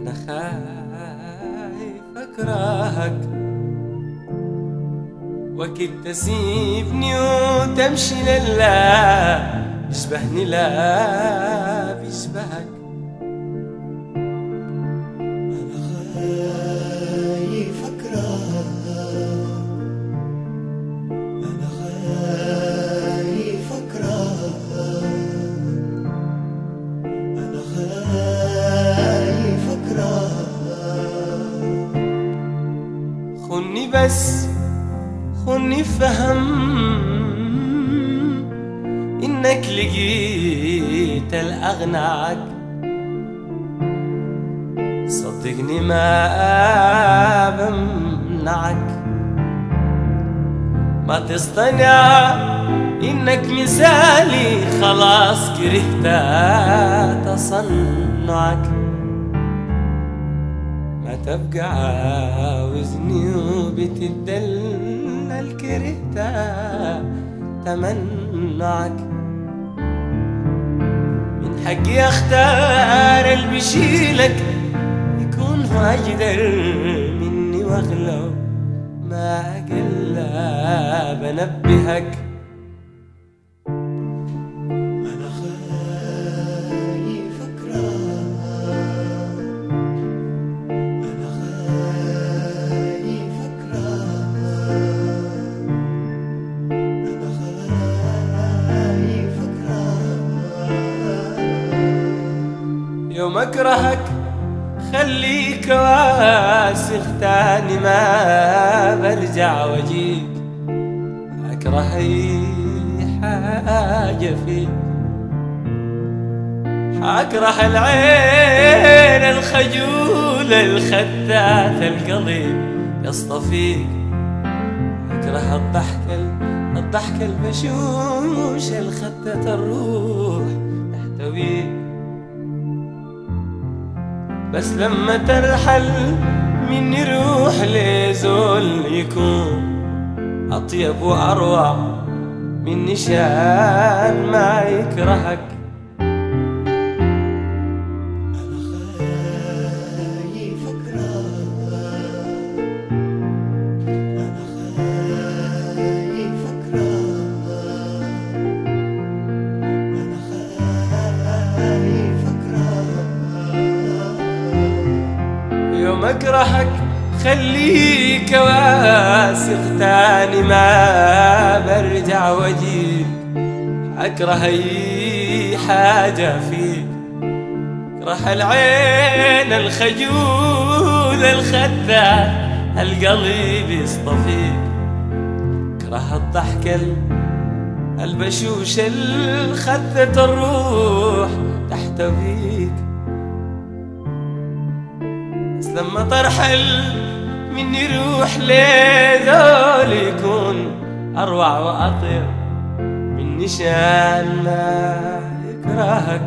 أنا خايف أكرهك وأكيد تسيبني وتمشي لله يشبهني لا بيشبهك. أنا خايف أكرهك، أنا خايف أكرهك، أنا خايف أكرهك. خني بس خني فهم إنك لقيت الأغنى، صدقني ما بمنعك، ما تصطنع إنك مثالي خلاص كرهت تصنعك، ما تبقى عاوزني وبتدلل كرهت تمنعك. من حقي اختار اللي بيشيلك يكون هو اجدر مني واغلى ما اقل بنبهك. أنا خايف أكرهك، أنا خايف أكرهك، أنا خايف أكرهك. يوم اكرهك خليك واسخ تاني ما برجع واجيك، اكره اي حاجة فيك، حاكره العين الخجولة الخدات القلب يصطفيك، اكره الضحك البشوش الخدت الروح تحتويك. بس لما ترحل مني روح لزول يكون أطيب وأروع من نشان ما يكرهك. أنا خايف أكرهك، أنا خايف أكرهك، أنا خايف أكرهك. يوم أكرهك خليك واثق تاني ما برجع واجيك، أكره أي حاجة فيك، أكره العين الخجول الخدة القلب يصطفيك، أكره الضحك البشوش الخدة الروح تحتويك. بس لما ترحل مني روح لذول يكون أروع وأطيب من نشان ما يكرهك.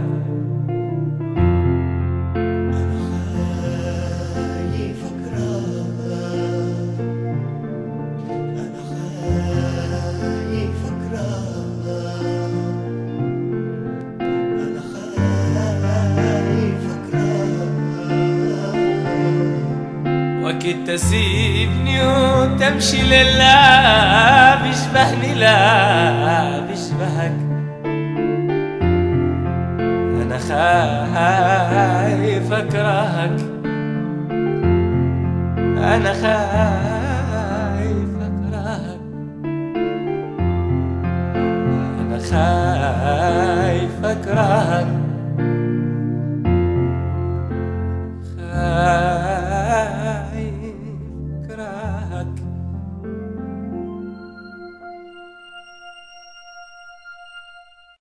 أنا خايف أكرهك، أنا خايف أكرهك، أنا خايف أكرهك. وأكيد تسيبني وتمشي لله بيشبهني لا بيشبهك. أنا خايف أكرهك، أنا خايف أكرهك، أنا خايف أكرهك.